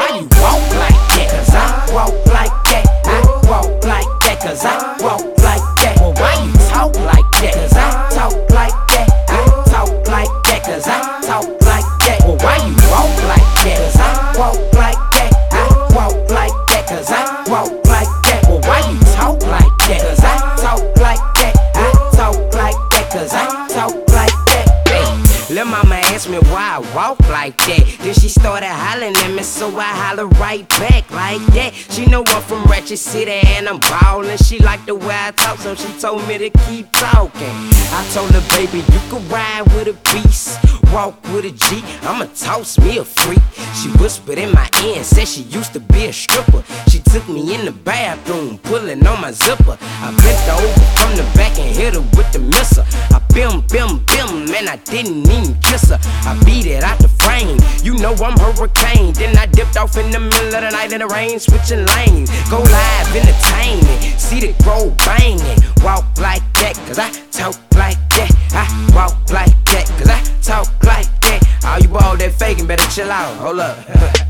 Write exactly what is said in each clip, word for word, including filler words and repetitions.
why you walk like that? Cause I walk like that. I walk like that. Cause I walk like that. Well, why you talk like that? Cause I talk like that. I talk like that. Cause I talk like that. Well, why you walk like that? Cause I walk like that. I walk like that. Cause I walk like that. Well, why you talk like that? Cause I talk like that. I talk like that. Cause I talk like that. Hey, lil' mama asked me why I walk like that. Then she started hollering at me, so I holler right back like that. She know I'm from Ratchet City and I'm ballin'. She like the way I talk, so she told me to keep talking. I told her, baby, you can ride with a beast, walk with a G, I'ma toss me a freak. She whispered in my ear and said she used to be a stripper. She took me in the bathroom, pulling on my zipper. I bent over from the back and hit her with the missile. I bim, bim, bim, man, I didn't even kiss her. I beat it out the frame, you know I'm hurricane. Then I dipped off in the middle of the night in the rain, switching lanes. Go live, entertainment, see the grow banging. Walk like that, cause I talk like that. I walk like that, cause I talk like that. All you all that faking better chill out, hold up.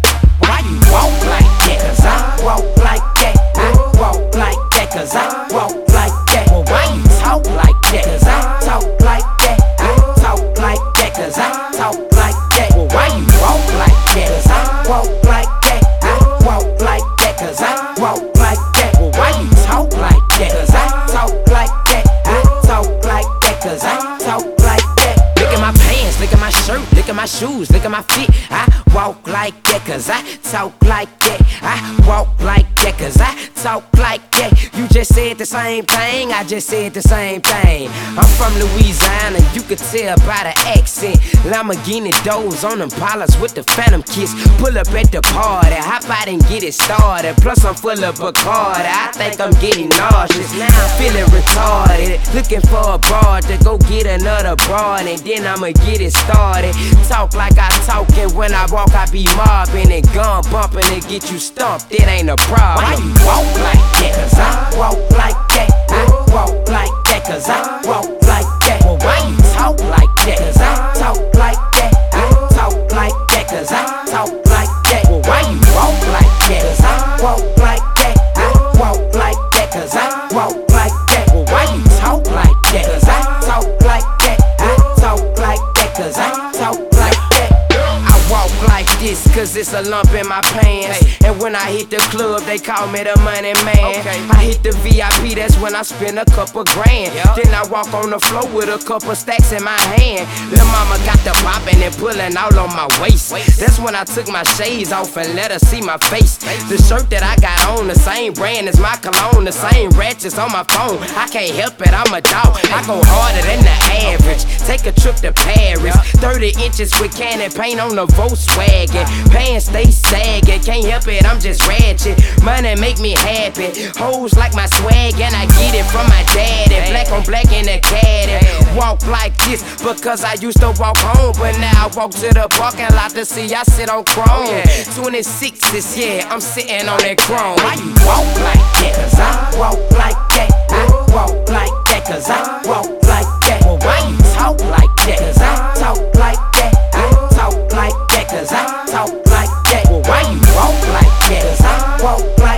Why you walk like that? Cause I walk like that. I walk like that, cause I walk like that. Well, why you talk like that? Cause I talk like that. I talk like that, cause I talk like that. Well, why you walk like that? Cause I walk like that. I walk like that, cause I walk like that. Well, why you talk like that? Cause I talk like that. I talk like that, cause I talk like that. Look at my pants, look at my shirt, look at my shoes, look at my feet. I walk like that, cause I talk like that. I walk like that, cause I talk like that. You just said the same thing, I just said the same thing. I'm from Louisiana, you could tell by the accent. Lamborghini doors on them Impalas with the Phantom kiss. Pull up at the party, hop out and get it started. Plus I'm full of Bacardi, I think I'm getting nauseous. Now I'm feeling retarded, looking for a broad to go get another broad, and then I'ma get it started. Talk like I talk, and when I walk I be mobbing and gun bumping and get you stumped, it ain't a problem. Why you walk like that? Cause I walk like that. I walk like that, cause I walk like that. Well, why you talk like that? Cause I talk like that. I talk like that, cause I talk like that. Well, why you walk like that? Cause I walk like that. I walk like that, cause I walk like that. Well, why you talk like that? Cause I talk like that. I talk like that, cause I talk like that. I walk like this cause it's a lump in my pants. And when I hit the club, they call me the money man. I hit the V I P, that's when I spend a couple grand. Then I walk on the floor with a couple stacks in my hand. Lil' mama got the poppin' and pullin' out on my waist. That's when I took my shades off and let her see my face. The shirt that I got on, the same brand as my cologne, the same ratchets on my phone. I can't help it, I'm a dog. I go harder than the average. Take a trip to Paris, thirty inches with cannon paint on the Volkswagen. Pants stay sagging, can't help it, I'm just ratchet. Money make me happy, hoes like my swag, and I get it from my daddy. Black on black in the caddy. Walk like this because I used to walk home, but now I walk to the parking lot to see I sit on chrome. twenty-sixes, yeah, I'm sitting on that chrome. Why you walk like that? Cause I walk like that. I walk like that, cause I walk like that. Well, why you talk like that? Cause I talk like that. I talk like that, cause I talk like that. Well, why you walk like that? Cause I walk like that.